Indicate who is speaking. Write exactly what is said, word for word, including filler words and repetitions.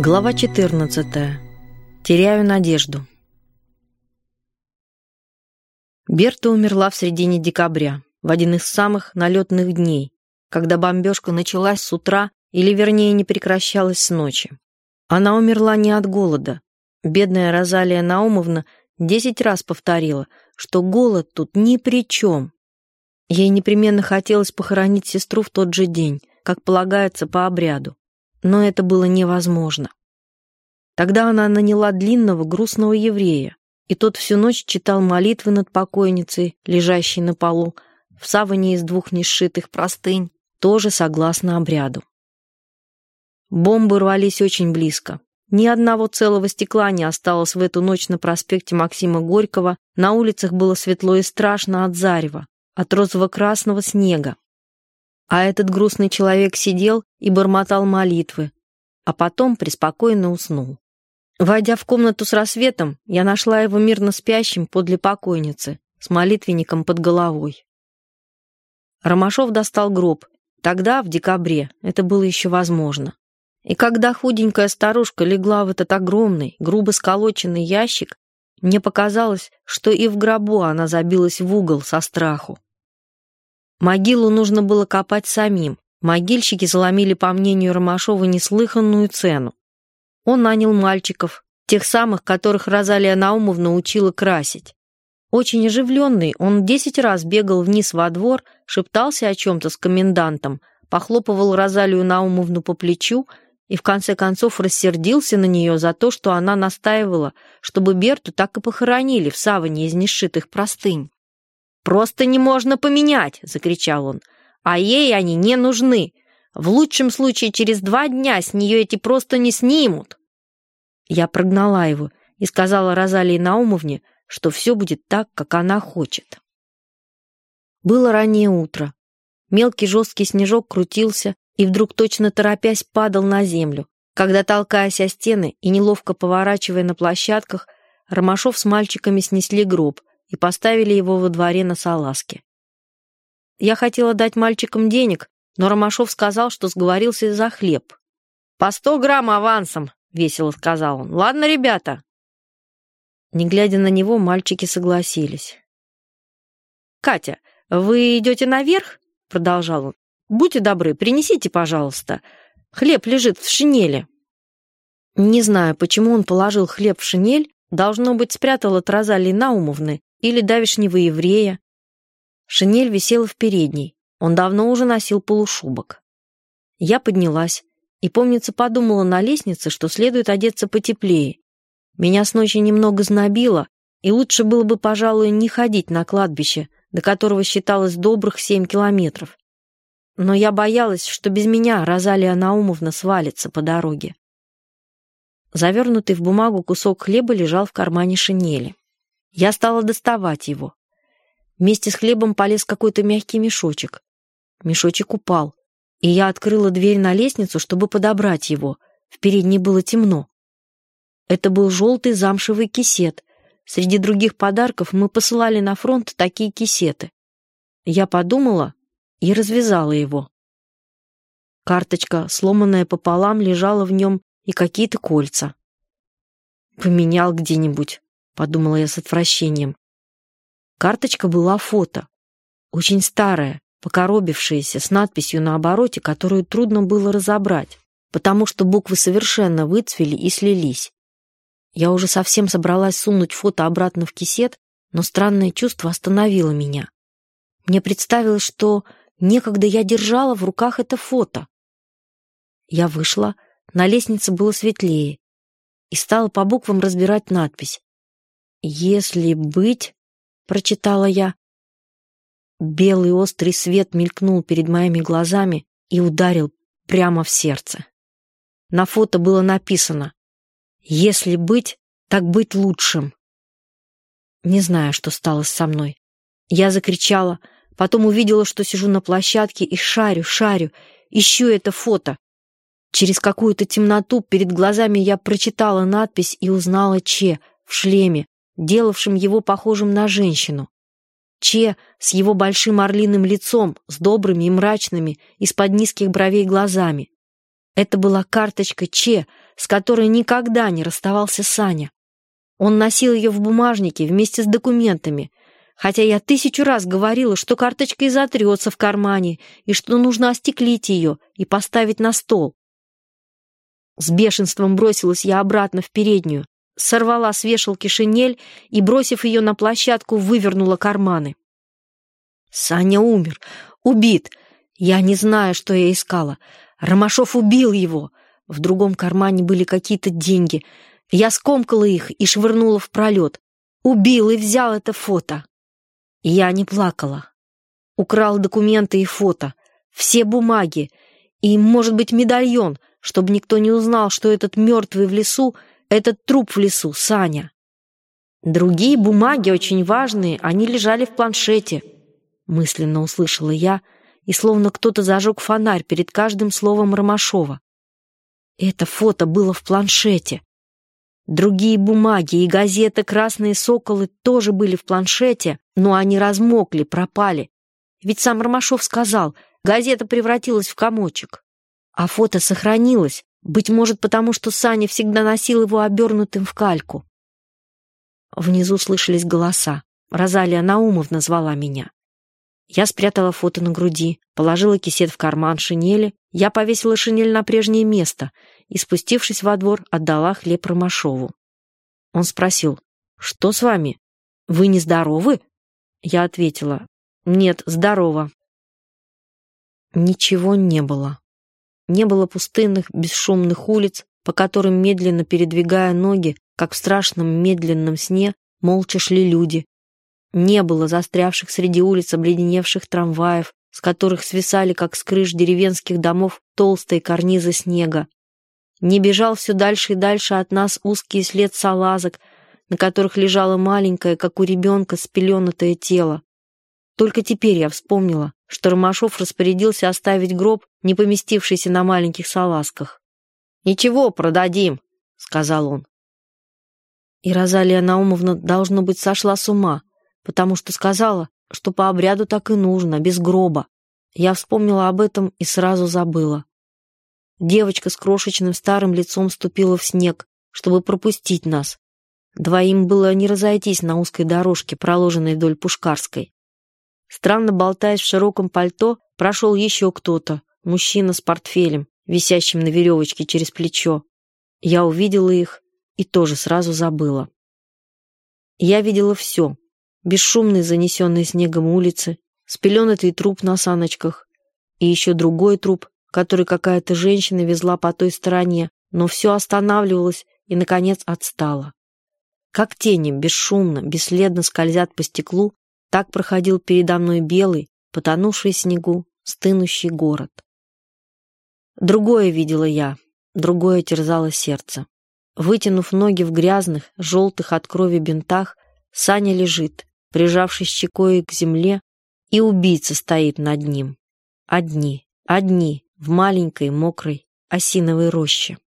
Speaker 1: Глава четырнадцатая. Теряю надежду. Берта умерла в середине декабря, в один из самых налетных дней, когда бомбежка началась с утра, или вернее не прекращалась с ночи. Она умерла не от голода. Бедная Розалия Наумовна десять раз повторила, что голод тут ни при чем. Ей непременно хотелось похоронить сестру в тот же день, как полагается по обряду. Но это было невозможно. Тогда она наняла длинного грустного еврея, и тот всю ночь читал молитвы над покойницей, лежащей на полу, в саване из двух несшитых простынь, тоже согласно обряду. Бомбы рвались очень близко. Ни одного целого стекла не осталось в эту ночь на проспекте Максима Горького, на улицах было светло и страшно от зарева, от розово-красного снега. А этот грустный человек сидел и бормотал молитвы, а потом преспокойно уснул. Войдя в комнату с рассветом, я нашла его мирно спящим подле покойницы, с молитвенником под головой. Ромашов достал гроб. Тогда, в декабре, это было еще возможно. И когда худенькая старушка легла в этот огромный, грубо сколоченный ящик, мне показалось, что и в гробу она забилась в угол со страху. Могилу нужно было копать самим. Могильщики заломили, по мнению Ромашова, неслыханную цену. Он нанял мальчиков, тех самых, которых Розалия Наумовна учила красить. Очень оживленный, он десять раз бегал вниз во двор, шептался о чем-то с комендантом, похлопывал Розалию Наумовну по плечу и в конце концов рассердился на нее за то, что она настаивала, чтобы Берту так и похоронили в саване из несшитых простынь. «Просто не можно поменять!» — закричал он. «А ей они не нужны. В лучшем случае через два дня с нее эти просто не снимут». Я прогнала его и сказала Розалии Наумовне, что все будет так, как она хочет. Было раннее утро. Мелкий жесткий снежок крутился и вдруг, точно торопясь, падал на землю, когда, толкаясь о стены и неловко поворачивая на площадках, Ромашов с мальчиками снесли гроб и поставили его во дворе на салазке. Я хотела дать мальчикам денег, но Ромашов сказал, что сговорился за хлеб. «По сто грамм авансом», — весело сказал он. «Ладно, ребята». Не глядя на него, мальчики согласились. «Катя, вы идете наверх?» — продолжал он. «Будьте добры, принесите, пожалуйста. Хлеб лежит в шинели». Не знаю, почему он положил хлеб в шинель, должно быть, спрятал от Розалии Наумовны или давешнего еврея. Шинель висела в передней. Он давно уже носил полушубок. Я поднялась и, помнится, подумала на лестнице, что следует одеться потеплее. Меня с ночи немного знобило, и лучше было бы, пожалуй, не ходить на кладбище, до которого считалось добрых семь километров. Но я боялась, что без меня Розалия Наумовна свалится по дороге. Завернутый в бумагу кусок хлеба лежал в кармане шинели. Я стала доставать его. Вместе с хлебом полез какой-то мягкий мешочек. Мешочек упал, и я открыла дверь на лестницу, чтобы подобрать его. В передней было темно. Это был желтый замшевый кисет. Среди других подарков мы посылали на фронт такие кисеты. Я подумала и развязала его. Карточка, сломанная пополам, лежала в нем, и какие-то кольца. «Поменял где-нибудь», — подумала я с отвращением. Карточка была фото, очень старая, покоробившаяся, с надписью на обороте, которую трудно было разобрать, потому что буквы совершенно выцвели и слились. Я уже совсем собралась сунуть фото обратно в кисет, но странное чувство остановило меня. Мне представилось, что некогда я держала в руках это фото. Я вышла, на лестнице было светлее, и стала по буквам разбирать надпись. «Если быть», — прочитала я. Белый острый свет мелькнул перед моими глазами и ударил прямо в сердце. На фото было написано: «Если быть, так быть лучшим». Не знаю, что стало со мной. Я закричала, потом увидела, что сижу на площадке и шарю, шарю, ищу это фото. Через какую-то темноту перед глазами я прочитала надпись и узнала Че в шлеме, делавшим его похожим на женщину. Че с его большим орлиным лицом, с добрыми и мрачными, из-под низких бровей глазами. Это была карточка Че, с которой никогда не расставался Саня. Он носил ее в бумажнике вместе с документами, хотя я тысячу раз говорила, что карточка изотрется в кармане и что нужно остеклить ее и поставить на стол. С бешенством бросилась я обратно в переднюю, сорвала с вешалки шинель и, бросив ее на площадку, вывернула карманы. Саня умер, убит. Я не знаю, что я искала. Ромашов убил его. В другом кармане были какие-то деньги. Я скомкала их и швырнула в пролет. Убил и взял это фото. Я не плакала. Украл документы и фото, все бумаги и, может быть, медальон, чтобы никто не узнал, что этот мертвый в лесу, этот труп в лесу, Саня. Другие бумаги, очень важные, они лежали в планшете. Мысленно услышала я, и словно кто-то зажег фонарь перед каждым словом Ромашова. Это фото было в планшете. Другие бумаги и газеты «Красные соколы» тоже были в планшете, но они размокли, пропали. Ведь сам Ромашов сказал, газета превратилась в комочек. А фото сохранилось, быть может, потому что Саня всегда носил его обернутым в кальку. Внизу слышались голоса. Розалия Наумовна звала меня. Я спрятала фото на груди, положила кисет в карман шинели, я повесила шинель на прежнее место и, спустившись во двор, отдала хлеб Ромашову. Он спросил: «Что с вами? Вы нездоровы?» Я ответила: «Нет, здорово». Ничего не было. Не было пустынных, бесшумных улиц, по которым, медленно передвигая ноги, как в страшном медленном сне, молча шли люди. Не было застрявших среди улиц обледеневших трамваев, с которых свисали, как с крыш деревенских домов, толстые карнизы снега. Не бежал все дальше и дальше от нас узкий след салазок, на которых лежало маленькое, как у ребенка, спеленатое тело. Только теперь я вспомнила, что Ромашов распорядился оставить гроб, не поместившийся на маленьких салазках. «Ничего, продадим», — сказал он. И Розалия Наумовна, должно быть, сошла с ума, потому что сказала, что по обряду так и нужно, без гроба. Я вспомнила об этом и сразу забыла. Девочка с крошечным старым лицом ступила в снег, чтобы пропустить нас. Двоим было не разойтись на узкой дорожке, проложенной вдоль Пушкарской. Странно болтаясь в широком пальто, прошел еще кто-то, мужчина с портфелем, висящим на веревочке через плечо. Я увидела их и тоже сразу забыла. Я видела все. Бесшумные, занесенные снегом улицы, спеленатый труп на саночках и еще другой труп, который какая-то женщина везла по той стороне, но все останавливалось и, наконец, отстало. Как тени бесшумно, бесследно скользят по стеклу, так проходил передо мной белый, потонувший в снегу, стынущий город. Другое видела я, другое терзало сердце. Вытянув ноги в грязных, желтых от крови бинтах, Саня лежит, прижавшись щекой к земле, и убийца стоит над ним. Одни, одни, в маленькой, мокрой осиновой роще.